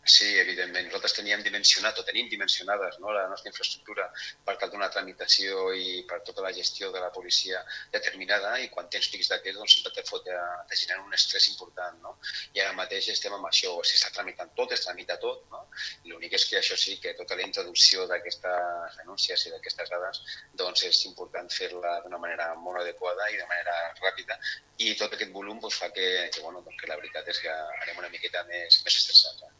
Sí, evidentment. Nosaltres teníem dimensionat o tenim dimensionades, no, la nostra infraestructura per tal d'una tramitació i per tota la gestió de la policia determinada, i quan tens pics d'aquests doncs sempre te genera un estrès important, no? I ara mateix estem amb això, s'està tramitant tot, es tramita tot, no? L'únic és que això sí, que tota la introducció d'aquestes denúncies i d'aquestes dades doncs és important fer-la d'una manera molt adequada i de manera ràpida, i tot aquest volum doncs, fa que la veritat és que anem una miqueta més estressats.